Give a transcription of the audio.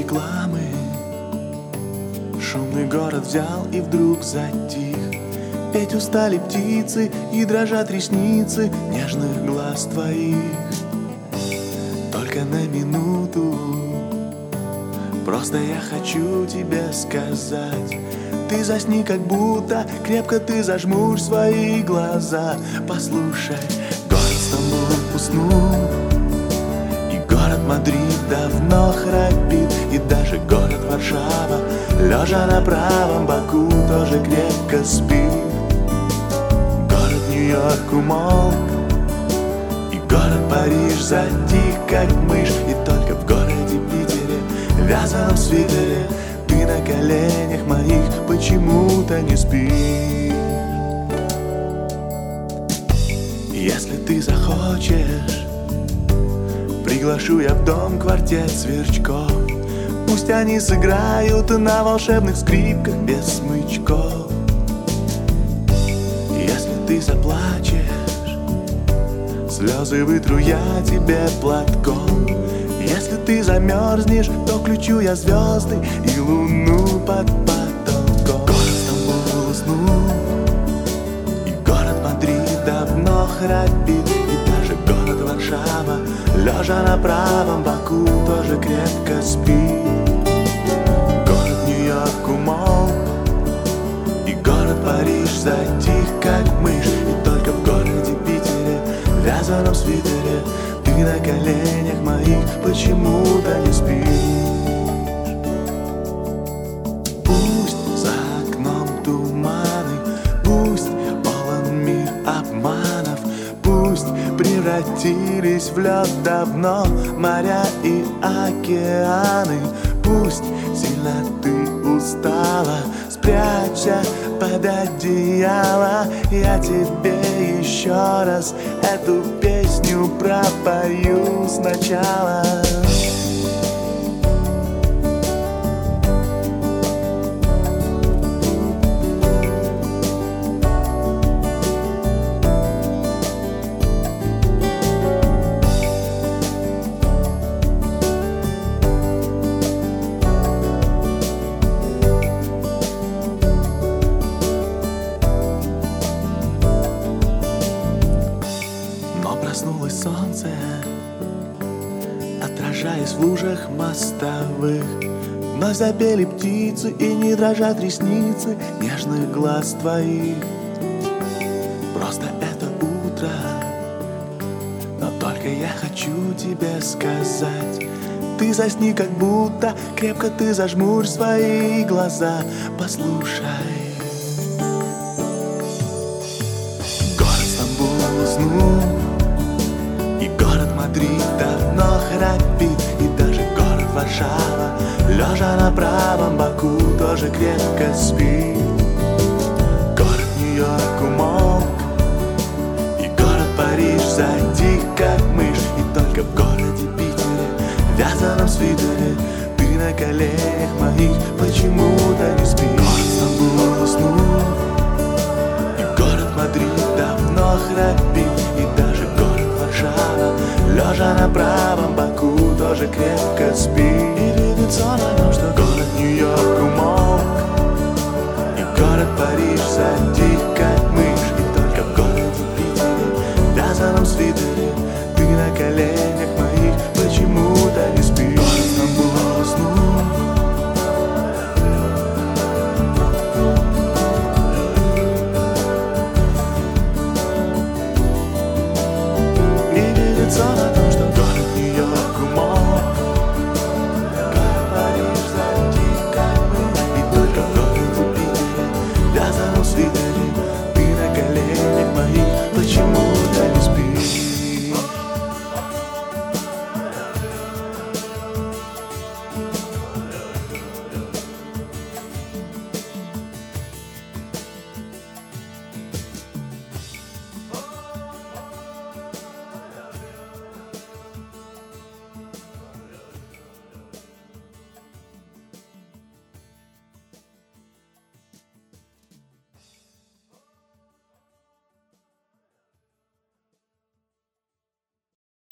рекламы. Шумный город взял и вдруг затих. Петь устали птицы и дрожат ресницы нежных глаз твоих. Только на минуту, просто я хочу тебе сказать: ты засни, как будто крепко ты зажмурь свои глаза. Послушай, город Стамбул уснул, и город Мадрид давно храпит, и даже город Варшава, лежа на правом боку, тоже крепко спит. Город Нью-Йорк умолк, и город Париж затих, как мышь, и только в городе Питере, в вязаном свитере, ты на коленях моих почему-то не спишь. Если ты захочешь, приглашу я в дом квартет сверчков. Пусть они сыграют на волшебных скрипках без смычков. Если ты заплачешь, слезы вытру я тебе платком. Если ты замерзнешь, то включу я звезды и луну под потолком. Город Стамбул уснул, и город Мадрид давно храпит, и даже город Варшава, лежа на правом боку, тоже крепко спит. Город Нью-Йорк умолк, и город Париж затих, как мышь, и только в городе Питере, в вязаном свитере, ты на коленях моих почему-то не спишь. Пусть за окном туманы, пусть полон мир обманов, пусть превратились в лед давно моря и океаны. Пусть сильно ты устала, спрячься под одеяло, я тебе еще раз эту песню пропою сначала. Проснулось солнце, отражаясь в лужах мостовых. Вновь запели птицы, и не дрожат ресницы нежных глаз твоих. Просто это утро, но только я хочу тебе сказать: ты засни, как будто крепко ты зажмурь свои глаза. Послушай, город Стамбул уснул, и город Мадрид давно храпит, и даже город Варшава, лежа на правом боку, тоже крепко спит. Город Нью-Йорк умолк, и город Париж затих, как мышь, и только в городе Питере, в вязаном свитере, ты на коленях моих почему-то не спишь. Город Стамбул уснул, и город Мадрид давно храпит, и даже город Варшава, лежа на правом боку, тоже крепко спит. И видится